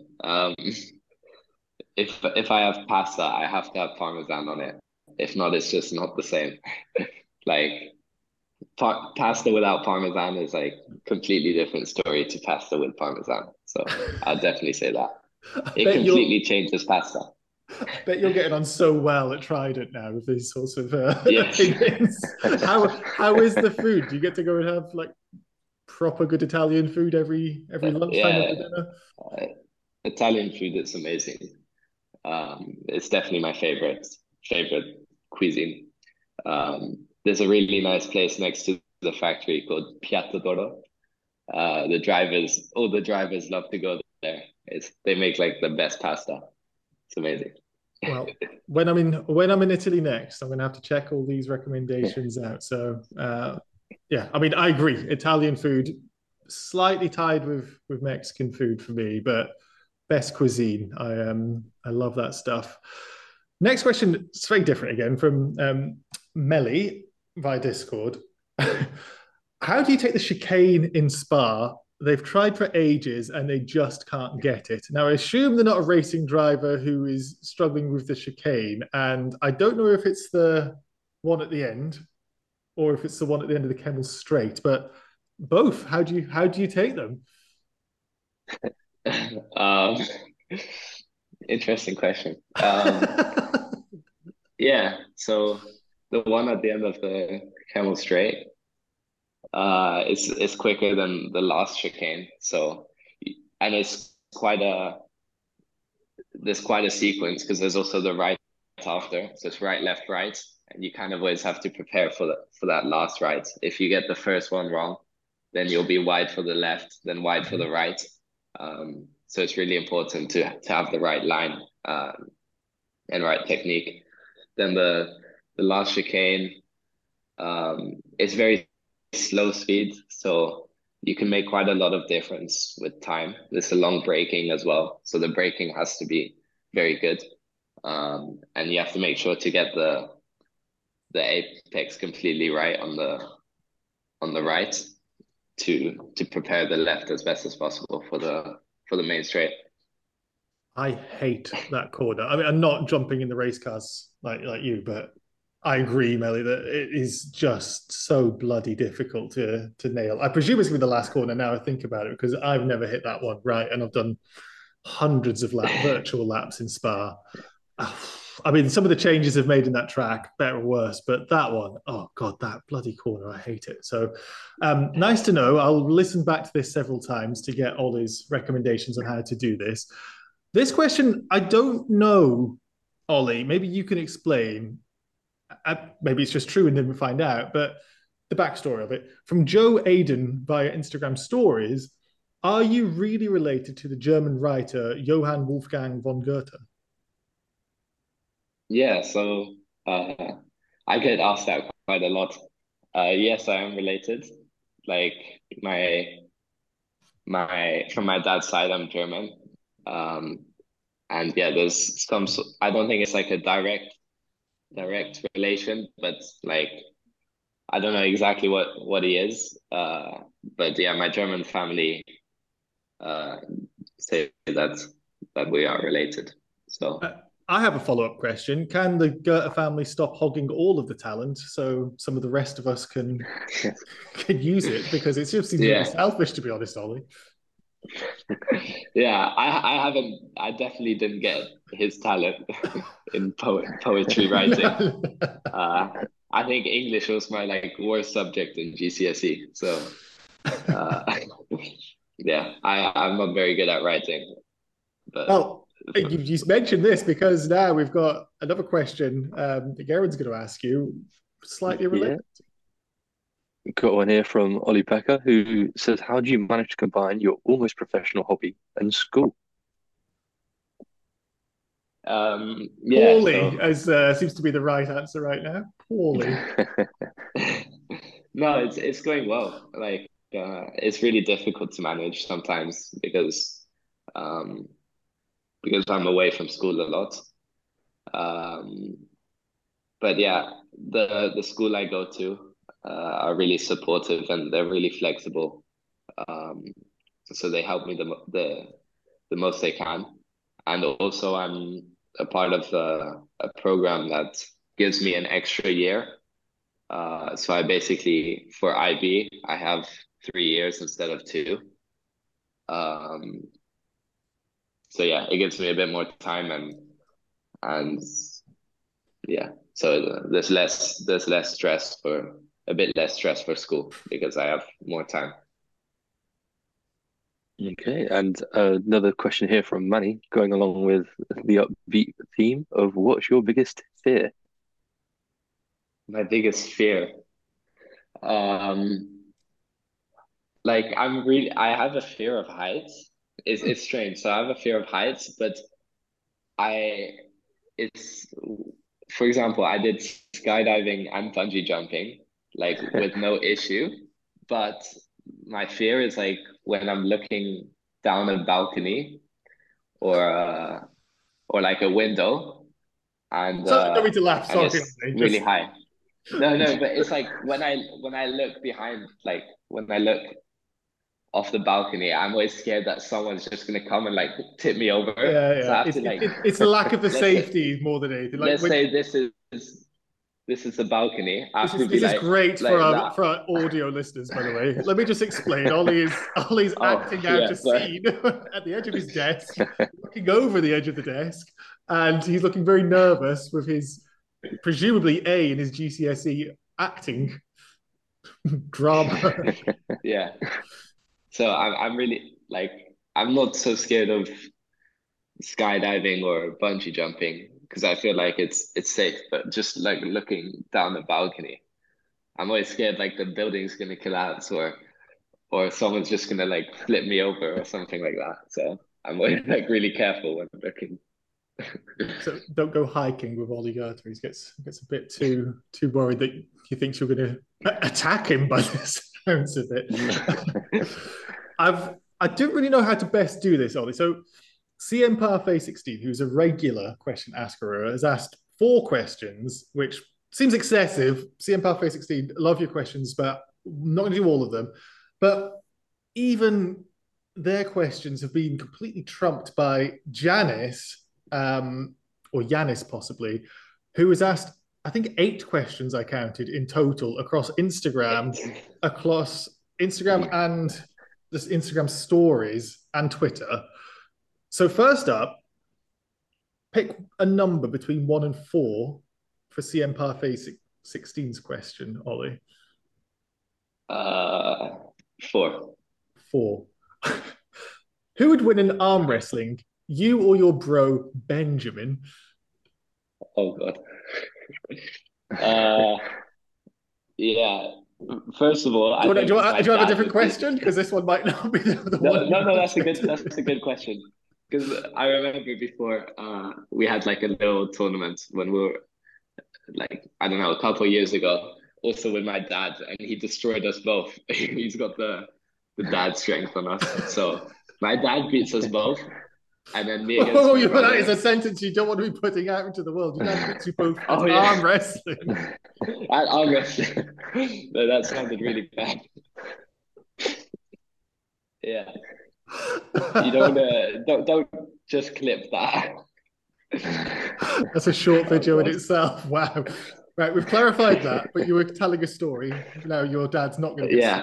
If I have pasta, I have to have Parmesan on it. If not, it's just not the same. Like pasta without Parmesan is like completely different story to pasta with Parmesan. So I'll definitely say that. I It bet you're completely changes pasta. I bet you're getting on so well at Trident now with these sorts of Yes. opinions. How is the food? Do you get to go and have like proper good Italian food every lunchtime, every Yeah, dinner? uh, Italian food is amazing. It's definitely my favorite cuisine. There's a really nice place next to the factory called Piatto d'Oro. All the drivers love to go there. They make like the best pasta. It's amazing. Well, when I'm in Italy next, I'm going to have to check all these recommendations out. So, yeah, I mean, I agree. Italian food slightly tied with Mexican food for me, but best cuisine. I love that stuff. Next question, it's very different again from Melly via Discord. How do you take the chicane in Spa? They've tried for ages and they just can't get it. Now, I assume they're not a racing driver who is struggling with the chicane. And I don't know if it's the one at the end or if it's the one at the end of the Kemmel Straight, but both. How do you take them? Um, Interesting question. Yeah, so the one at the end of the Camel Straight, it's quicker than the last chicane. So, and there's quite a sequence because there's also the right after. So it's right, left, right, and you kind of always have to prepare for that last right. If you get the first one wrong, then you'll be wide for the left, then wide for the right. So it's really important to have the right line and right technique. Then the last chicane, it's very slow speed, so you can make quite a lot of difference with time. There's a long braking as well, so the braking has to be very good, and you have to make sure to get the apex completely right on the right to prepare the left as best as possible for the main straight. I hate that corner. I mean, I'm not jumping in the race cars like you, but I agree, Melly, that it is just so bloody difficult to nail. I presume it's gonna be the last corner now I think about it, because I've never hit that one right, and I've done hundreds of virtual laps in Spa. I mean, some of the changes they've made in that track, better or worse, but that one, oh God, that bloody corner, I hate it. So nice to know. I'll listen back to this several times to get Ollie's recommendations on how to do this. This question, I don't know, Ollie. Maybe you can explain. Maybe it's just true and then we find out. But the backstory of it from Joe Aiden via Instagram stories. Are you really related to the German writer Johann Wolfgang von Goethe? Yeah, so uh, I get asked that quite a lot. Yes, I am related. Like my from my dad's side, I'm German. Um, and yeah, there's I don't think it's like a direct relation, but like I don't know exactly what he is. But yeah, my German family uh say that we are related. So I have a follow-up question. Can the Goethe family stop hogging all of the talent so some of the rest of us can use it? Because it just seems really yeah. selfish, to be honest, Ollie. Yeah, I haven't. I definitely didn't get his talent in poetry writing. I think English was my like worst subject in GCSE. So yeah, I'm not very good at writing. But Well, you just mentioned this because now we've got another question that Garen's going to ask you, slightly related. Got one here from Ollie Pecker who says, how do you manage to combine your almost professional hobby and school? Poorly, so as seems to be the right answer right now. Poorly. no, it's going well. Like it's really difficult to manage sometimes because I'm away from school a lot. Um, but yeah, the school I go to are really supportive and they're really flexible. Um, so they help me the most they can. And also, I'm a part of a program that gives me an extra year. So I basically, for IB, I have 3 years instead of two. Um, so yeah, it gives me a bit more time and yeah, so there's a bit less stress for school because I have more time. Okay, and another question here from Manny, going along with the upbeat theme of what's your biggest fear? My biggest fear, um, like I have a fear of heights. It's strange. So I have a fear of heights, but I it's for example, I did skydiving and bungee jumping like with no issue, but my fear is like when I'm looking down a balcony or or like a window and So, don't mean to laugh. and Sorry, it's really just high. No, but it's like when I look behind, like when I look off the balcony, I'm always scared that someone's just gonna come and like tip me over. yeah, So I yeah. have to like It's the lack of the let's say safety more than anything. Like let's when say this is the balcony. I this have to is be this is great like that. for our audio listeners, by the way. Let me just explain. Ollie's Oh acting out yeah, a sorry. scene at the edge of his desk, looking over the edge of the desk, and he's looking very nervous with his presumably A in his GCSE acting drama. Yeah. So I'm really like I'm not so scared of skydiving or bungee jumping because I feel like it's safe, but just like looking down the balcony, I'm always scared like the building's gonna collapse or someone's just gonna like flip me over or something like that. So I'm always like really careful when looking. So don't go hiking with Ollie Gerter. He gets a bit too worried that he thinks you're going to attack him by the sounds of it. I don't really know how to best do this, Ollie. So CM Parfait 16, who's a regular question asker, has asked 4 questions, which seems excessive. CM Parfait 16, love your questions, but I'm not going to do all of them. But even their questions have been completely trumped by Janice, or Yanis possibly, who was asked, I think, 8 questions I counted in total across Instagram and this Instagram stories and Twitter. So first up, pick a number between 1 and 4 for CM Parfait 16's question, Ollie. 4. 4. Who would win in arm wrestling, you or your bro Benjamin? Oh God. Yeah. First of all, Do I think you my have a dad different would be. question? Because this one might not be the No, one. no, that's a good question. Because I remember before we had like a little tournament when we were like I don't know a couple of years ago, also with my dad, and he destroyed us both. He's got the dad strength on us. So my dad beats us both, and then me against Oh, my that is brother. a sentence you don't want to be putting out into the world. Your dad beats you both at Oh arm yeah, wrestling. at arm wrestling. No, that sounded really bad. Yeah, you don't just clip that. That's a short Oh video in God. itself. Wow. Right, we've clarified that, but you were telling a story. Now your dad's not going to get. Yeah,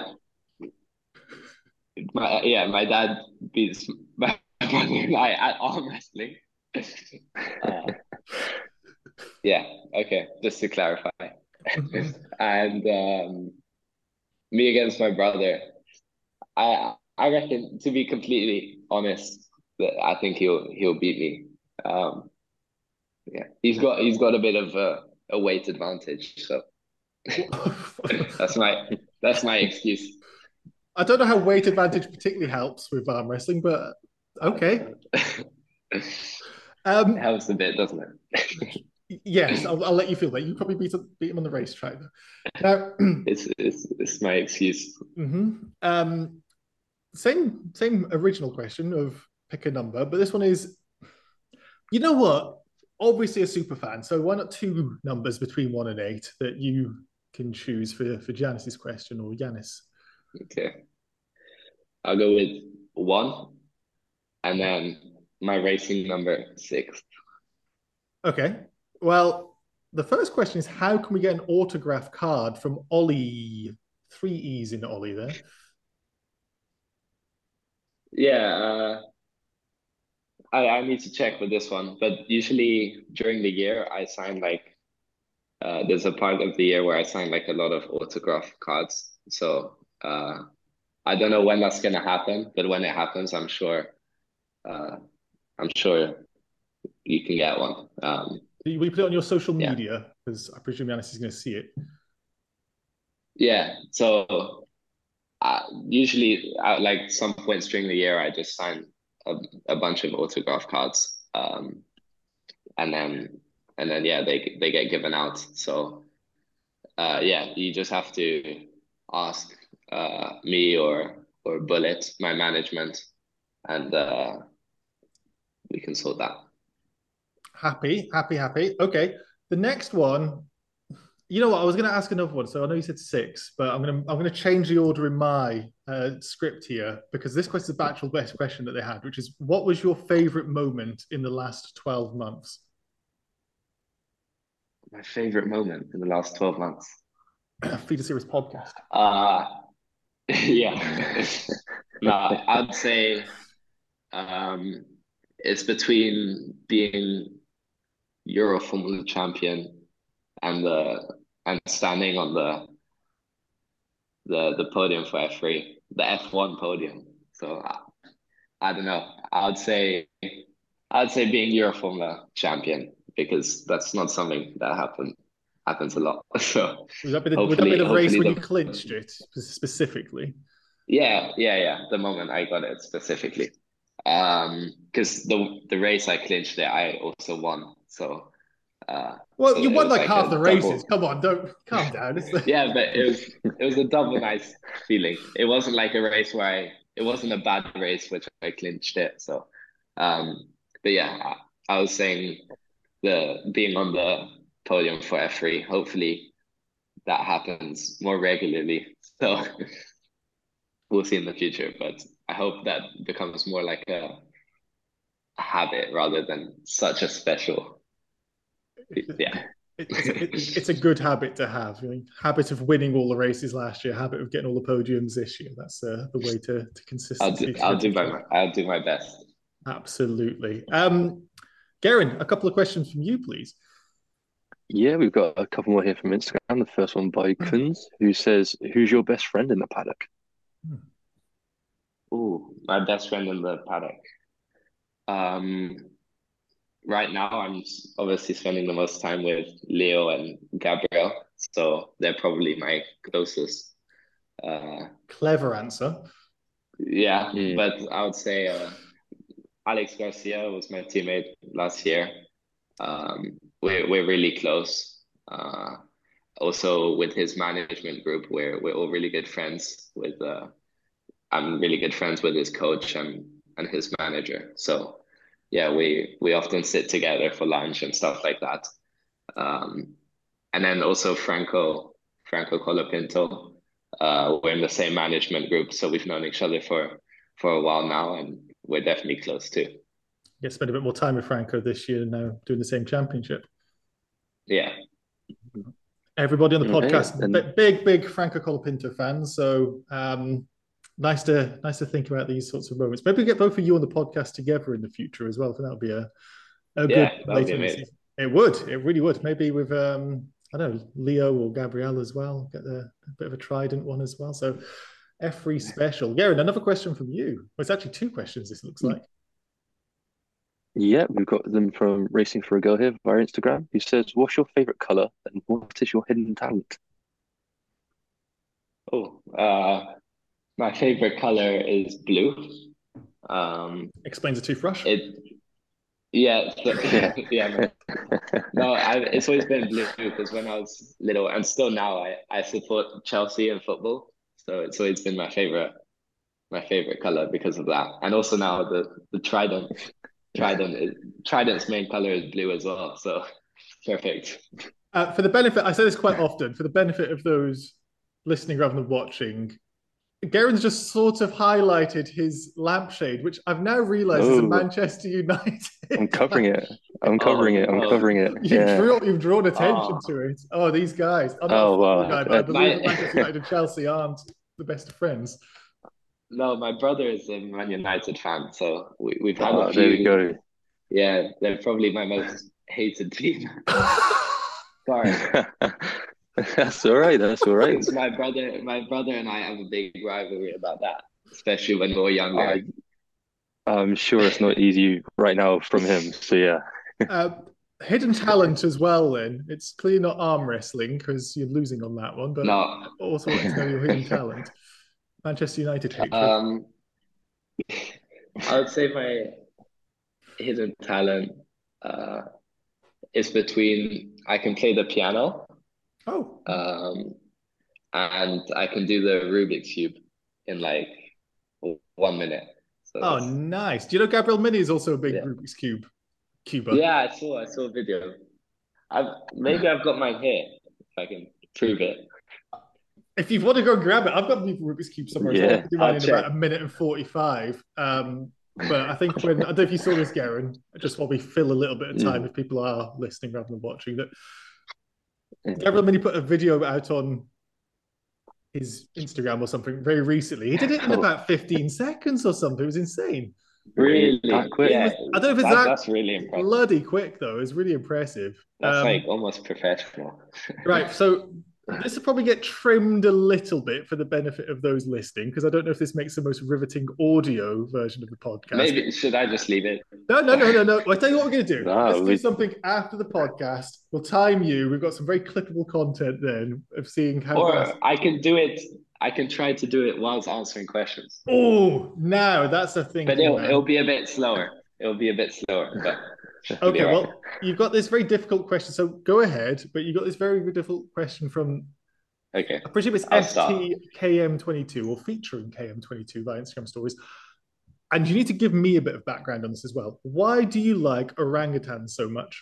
my dad beats my brother and I at arm wrestling. Uh, yeah, okay, just to clarify. Mhm. And me against my brother. I reckon, to be completely honest, that I think he'll beat me. Um, yeah, he's got a bit of a weight advantage, so that's my excuse. I don't know how weight advantage particularly helps with arm wrestling, but okay. Um, Helps a bit, doesn't yes, it? I'll let you feel that. You probably beat him on the racetrack. Now, It's my excuse. mhm. Same original question of pick a number, but this one is, you know what? Obviously a super fan, so why not two numbers between 1 and 8 that you can choose for Janice's question or Yanis? Okay, I'll go with 1, and then my racing number 6. Okay. Well, the first question is how can we get an autograph card from Ollie? Three E's in Ollie there. Yeah, I need to check with this one, but usually during the year I sign like there's a part of the year where I sign like a lot of autograph cards. So I don't know when that's gonna happen, but when it happens, uh, I'm sure you can get one. Will you put it on your social Yeah, media? Because I presume Yanis is going to see it. yeah. So usually at like some points during the year, I just sign a, a bunch of autograph cards, and then yeah, they get given out. So yeah, you just have to ask me or Bullet, my management, and we can sort that. Happy, happy, happy. Okay. The next one, you know what? I was going to ask another one. So I know you said six, but I'm gonna change the order in my script here because this question is the actual best question that they had, which is what was your favorite moment in the last 12 months? My favorite moment in the last 12 months. Feed a Series podcast. Uh yeah. No, I'd say um it's between being Euro Formula champion and standing on the podium for F3, the F1 podium. So I don't know. I'd say being Euroformula champion because that's not something that happens a lot. So Would that be the race hopefully when you the clinched it specifically? yeah, the moment I got it specifically. Because the race I clinched it, I also won. So Well, you it won was like like half the a races. double. Come on, don't calm down. It's the... Yeah, but it was a double nice feeling. It wasn't like a race where it wasn't a bad race which I clinched it. So but yeah, I was saying the being on the podium for F3, hopefully that happens more regularly. So we'll see in the future, but I hope that becomes more like a habit rather than such a special. Yeah. it's a good habit to have. You know, habit of winning all the races last year, habit of getting all the podiums this year. That's the way to consistency to I'll get do to the my top. I'll do my best. Absolutely. Garen, a couple of questions from you, please. Yeah, we've got a couple more here from Instagram. The first one by Kunz, who says, "Who's your best friend in the paddock?" Ooh, my best friend in the paddock. Um, right now I'm obviously spending the most time with Leo and Gabriel, so they're probably my closest. Uh, Clever answer. yeah, Mm. but I would say Alex Garcia was my teammate last year. We're really close. Also with his management group, we're all really good friends with I'm really good friends with his coach and his manager. So yeah, we often sit together for lunch and stuff like that. Um, and then also Franco Colapinto. We're in the same management group, so we've known each other for a while now, and we're definitely close too. Yeah, spent a bit more time with Franco this year now doing the same championship. Yeah. Everybody on the Okay, podcast, and big Franco Colapinto fans. So nice to think about these sorts of moments. Maybe we get both of you on the podcast together in the future as well. I think that would be a good Yeah, that would be later in the amazing. season. It would. It really would. Maybe with I don't know, Leo or Gabrielle as well. Get a bit of a trident one as well. So F3 special. Garen, another question from you. Well, it's actually two questions. This looks like. Yeah, we've got them from Racing for a Girl here via Instagram, who says, "What's your favorite color and what is your hidden talent?" Oh, my favorite color is blue. Explains a toothbrush. It yeah, so, Yeah. yeah, no. No, it's always been blue because when I was little and still now I support Chelsea in football. So it's always been my favorite color because of that. And also now the Trident's main color is blue as well. So perfect. For the benefit, I say this quite often, for the benefit of those listening rather than watching, Garen's just sort of highlighted his lampshade, which I've now realised is a Oh, Manchester United. I'm covering it. I'm Oh covering it. I'm no. covering it. Yeah. You've drawn attention Oh to it. Oh, these guys. I'm not a Oh, football wow. guy, but I believe that my Manchester United and Chelsea aren't the best of friends. no, my brother is a Man United fan, so we've had a There we few. go. Yeah, they're probably my most hated team. Sorry. That's all right. That's all right. Because my brother and I have a big rivalry about that, especially when we were younger. I, I'm sure it's not easy right now from him. So yeah. uh, Hidden talent as well, then. It's clearly not arm wrestling because you're losing on that one, but No. I also want to know your hidden talent. Manchester United hatred. Um, I would say my hidden talent uh is between I can play the piano, Oh, um, and I can do the Rubik's Cube in like 1 minute. So oh, that's nice. Do you know Gabriel Mini is also a big yeah. Rubik's Cube cuber? Yeah, I saw a video. I've got mine here if I can prove it. If you want to go grab it, I've got the Rubik's Cube somewhere as well. I Yeah. can do mine I'll in check. about 1 minute and 45. But I think I don't know if you saw this, Garen, just while we fill a little bit of time Mm. if people are listening rather than watching, that Yeah. Gabriel Mini put a video out on his Instagram or something very recently. He did it in Oh, about 15 seconds or something. It was insane. Really? that quick. Yeah, I don't know if it's that's really impressive. bloody quick though. It's really impressive. That's like almost professional. Right, so this will probably get trimmed a little bit for the benefit of those listening, because I don't know if this makes the most riveting audio version of the podcast. Maybe should I just leave it? No. I'll tell you what we're going to do. Let's No, do something after the podcast. We'll time you. We've got some very clippable content then of seeing how fast. Or I can do it. I can try to do it whilst answering questions, Oh, now that's the thing. but it'll be a bit slower. It'll be a bit slower, but it'll be Okay, all right. well, you've got this very difficult question. So go ahead, but you got this very difficult question from, Okay, I presume it's I'll start. STKM22 or featuring KM22 via Instagram stories. And you need to give me a bit of background on this as well. Why do you like orangutans so much?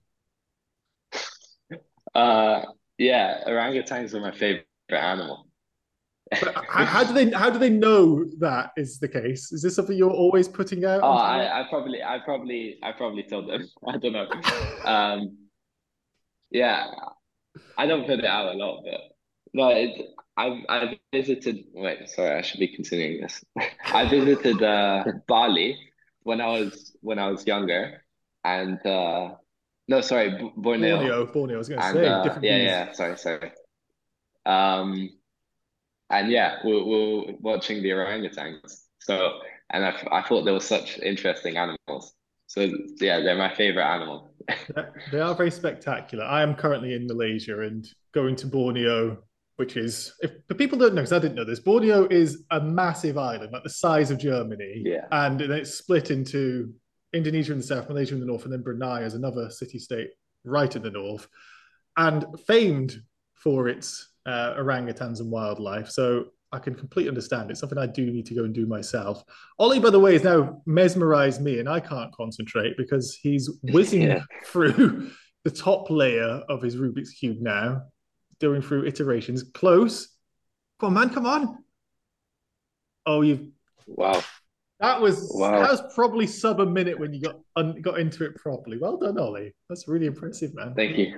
Uh, yeah, orangutans are my favorite animal. But how do they know that is the case? Is this something you're always putting out? Oh, Onto I probably told them. I don't know. Um, yeah, I don't put it out a lot, but no, I visited. Wait, sorry, I should be continuing this. I visited Bali when I was younger, and no, sorry, Borneo, Borneo. I was going to and say different yeah, views. yeah, sorry. Um, and yeah, we're watching the orangutans. So, and I thought they were such interesting animals. So yeah, they're my favorite animal. They are very spectacular. I am currently in Malaysia and going to Borneo, which is, if the people don't know, because I didn't know this, Borneo is a massive island, like the size of Germany, Yeah. and then it's split into Indonesia in the south, Malaysia in the north, and then Brunei as another city-state right in the north, and famed for its orangutans and wildlife. So I can completely understand. It's something I do need to go and do myself. Ollie, by the way, has now mesmerized me, and I can't concentrate because he's whizzing Yeah. through the top layer of his Rubik's Cube now, going through iterations. Close. Come on, man, come on. Oh, you've Wow. that was Wow. probably sub a minute when you got into it properly. Well done, Ollie. That's really impressive, man. Thank you.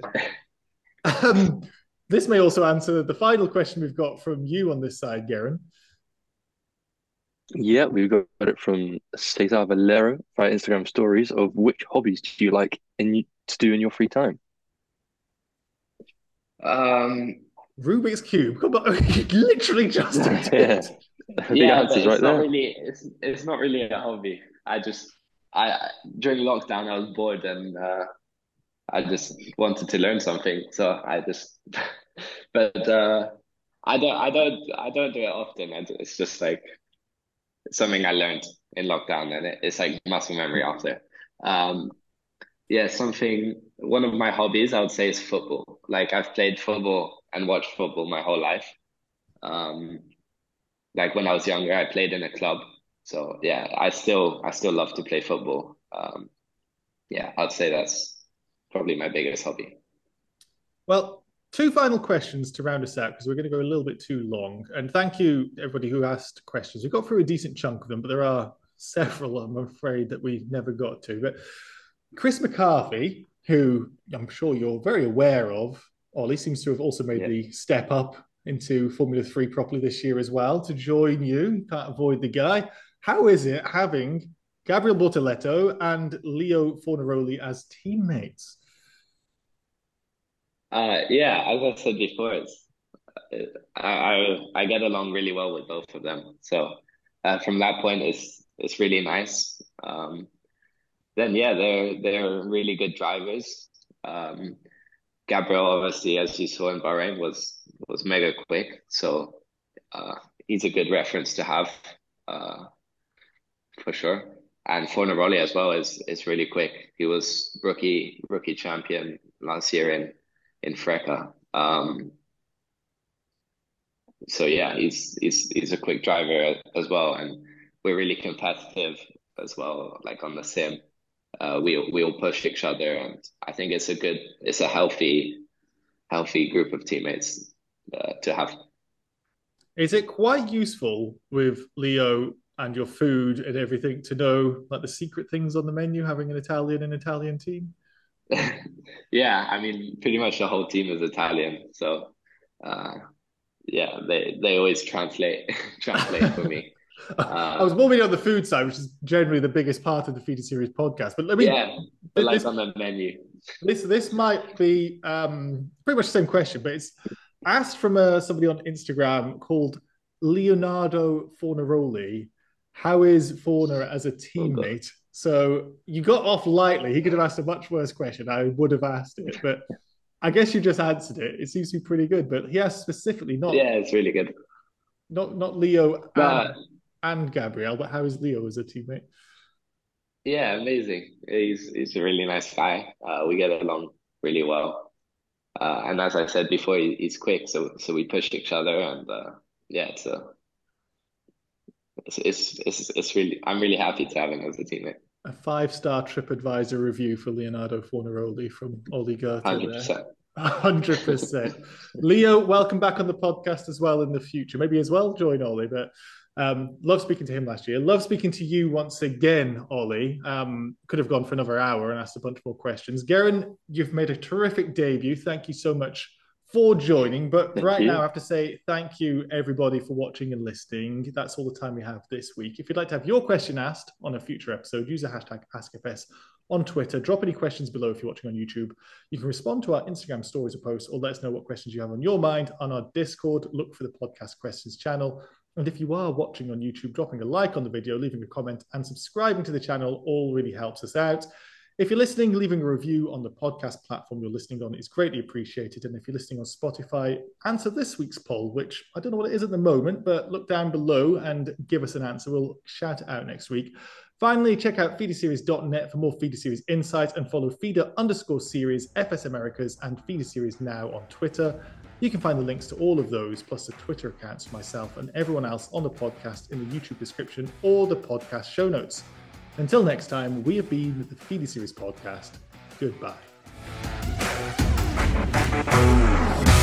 This may also answer the final question we've got from you on this side, Garen. Yeah, we got it from Cesar Valero via Instagram stories of which hobbies do you like to do in your free time? Um, Rubik's Cube. Come on, you literally just did Yeah, it. the yeah, but answer's right there. it's not really a hobby. During lockdown I was bored and I just wanted to learn something, so I just but I don't do it often. It's just like something I learned in lockdown, and it's like muscle memory after. Um, yeah, something. One of my hobbies I would say is football. Like I've played football and watched football my whole life. Um, like when I was younger, I played in a club. So yeah, I still love to play football. Yeah, I'd say that's probably my biggest hobby. Well, two final questions to round us out because we're going to go a little bit too long. And thank you, everybody who asked questions. We got through a decent chunk of them, but there are several, I'm afraid, that we never got to. But Chris McCarthy, who I'm sure you're very aware of, Ollie seems to have also made Yeah. the step up into Formula 3 properly this year as well to join you. You can't avoid the guy. How is it having Gabriel Bortoleto and Leo Fornaroli as teammates? Yeah, as I said before, I get along really well with both of them. So from that point, it's really nice. Then yeah, they're really good drivers. Um, Gabriel, obviously, as you saw in Bahrain, was mega quick. So uh, he's a good reference to have uh, for sure. And Fornaroli as well is really quick. He was rookie champion last year in Freca. So yeah, he's a quick driver as well, and we're really competitive as well. Like on the sim, we all push each other, and I think it's a healthy group of teammates to have. Is it quite useful with Leo and your food and everything to know like the secret things on the menu, having an Italian team? Yeah, I mean, pretty much the whole team is Italian, so uh, yeah, they always translate for me. I was Uh, more on the food side, which is generally the biggest part of the Feeder Series podcast. But I mean, yeah, but like this on the menu. this might be pretty much the same question, but it's asked from somebody on Instagram called Leonardo Fornaroli. How is Forner as a Oh God. teammate? So you got off lightly. He could have asked a much worse question. I would have asked it, but I guess you just answered it. It seems to be pretty good. But he asked specifically Yeah, it's really good. not Leo But and Gabriel, but how is Leo as a teammate? yeah, amazing. He's a really nice guy. We get along really well. And as I said before, he's quick, so we push each other, and yeah, it's really I'm really happy to have him as a teammate. A 5-star TripAdvisor review for Leonardo Fornaroli from Ollie Goethe there. 100%. 100%. Leo, welcome back on the podcast as well in the future. Maybe as well join Ollie, but love speaking to him last year. Love speaking to you once again, Ollie. Could have gone for another hour and asked a bunch more questions. Geraint, you've made a terrific debut. Thank you so much for joining. But Thank right you. now, I have to say thank you, everybody, for watching and listening. That's all the time we have this week. If you'd like to have your question asked on a future episode, use the hashtag AskFS on Twitter. Drop any questions below if you're watching on YouTube. You can respond to our Instagram stories or posts, or let us know what questions you have on your mind on our Discord. Look for the podcast questions channel. And if you are watching on YouTube, dropping a like on the video, leaving a comment, and subscribing to the channel all really helps us out. If you're listening, leaving a review on the podcast platform you're listening on is greatly appreciated. And if you're listening on Spotify, answer this week's poll, which I don't know what it is at the moment, but look down below and give us an answer. We'll shout it out next week. Finally, check out feederseries.net for more Feeder Series insights and follow Feeder_Series, FS Americas, and Feeder Series Now on Twitter. You can find the links to all of those, plus the Twitter accounts for myself and everyone else on the podcast in the YouTube description or the podcast show notes. Until next time, we have been the Feeder Series podcast. Goodbye.